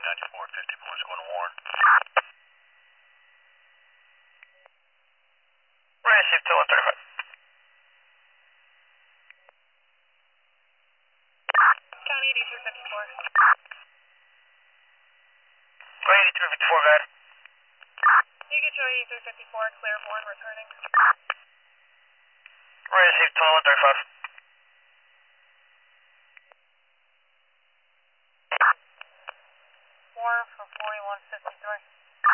9454, going to Warren. Right, shift 235. County 8354. Right, 8354, guys. You get your 8354, clear Warren returning. Right, shift 135. Warren for 4153.